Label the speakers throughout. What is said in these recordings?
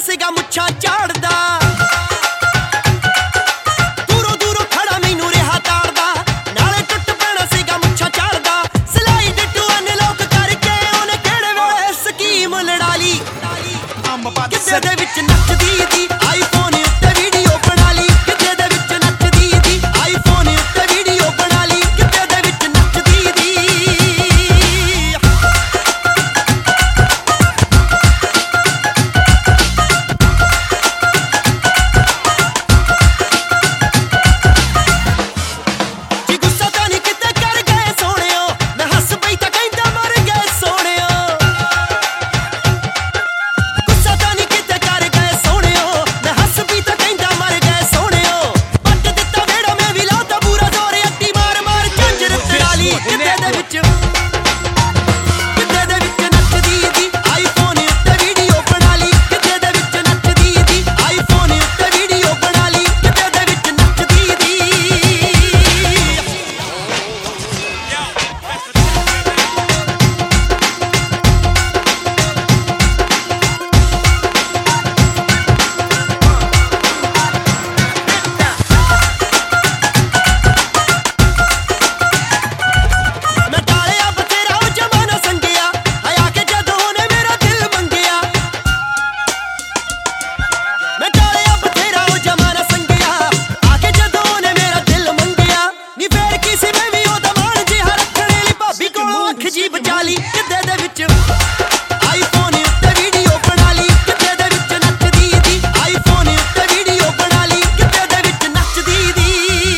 Speaker 1: ਸੀਗਾ ਮੁੱਛਾਂ ਝਾੜਦਾ ਦੂਰੋਂ ਦੂਰੋਂ ਖੜਾ ਮੈਨੂੰ ਰਿਹਾ ਤਾੜਦਾ ਨਾਲੇ ਟੁੱਟ ਪੈਣਾ ਸੀਗਾ ਮੁੱਛਾਂ ਝਾੜਦਾ ਸਲਾਈਡ ਟੂ ਅਨਲੌਕ ਕਰਕੇ ਉਹਨੇ ਕਿਹੜੇ ਵੇਲੇ ਸਕੀਮ ਲੜਾ ਲਈ ਕਿੱਸੇ ਦੇ ਵਿੱਚ ਨੱਚਦੀ ਦੀ ਆਈਫੋਨ ਉੱਤੇ ਵੀਡੀਓ ਬਣਾ ਲਈ ਕਿੱਸੇ ਦੇ ਵਿੱਚ ਨੱਚਦੀ ਦੀ ਆਈਫੋਨ ਉੱਤੇ ਵੀਡੀਓ ਬਣਾ ਲਈ ਕਿੱਸੇ ਦੇ ਵਿੱਚ ਨੱਚਦੀ ਦੀ ਜੀ ਬਚਾ ਲਈ ਕਿੱਦੇ ਦੇ ਵਿੱਚ ਆਈਫੋਨ ਉੱਤੇ ਵੀਡੀਓ ਬਣਾ ਲਈ ਕਿੱਦੇ ਦੇ ਵਿੱਚ ਨੱਚਦੀ ਦੀ ਆਈਫੋਨ ਉੱਤੇ ਵੀਡੀਓ ਬਣਾ ਲਈ ਕਿੱਦੇ ਦੇ ਵਿੱਚ ਨੱਚਦੀ ਦੀ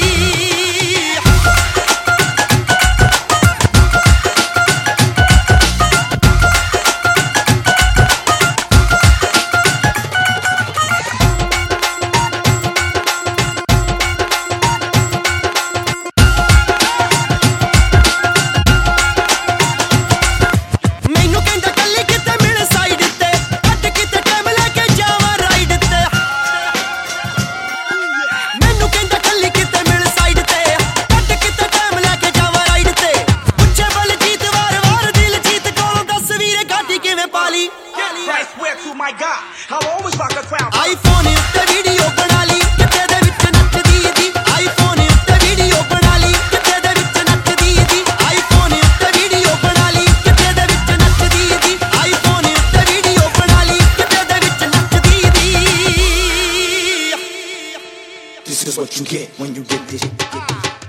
Speaker 2: My God, I'll always rock a crown.
Speaker 1: iPhone ਉੱਤੇ ਵੀਡੀਓ ਬਣਾ ਲਈ ਕਿੱਥੇ ਦੇ ਵਿੱਚ ਨੱਚਦੀ ਦੀ iPhone ਉੱਤੇ ਵੀਡੀਓ ਬਣਾ ਲਈ ਕਿੱਥੇ ਦੇ ਵਿੱਚ ਨੱਚਦੀ ਦੀ iPhone ਉੱਤੇ ਵੀਡੀਓ ਬਣਾ ਲਈ ਕਿੱਥੇ ਦੇ ਵਿੱਚ ਨੱਚਦੀ ਦੀ iPhone ਉੱਤੇ ਵੀਡੀਓ ਬਣਾ ਲਈ ਕਿੱਥੇ ਦੇ ਵਿੱਚ ਨੱਚਦੀ ਦੀ
Speaker 3: This is what you get when you get this.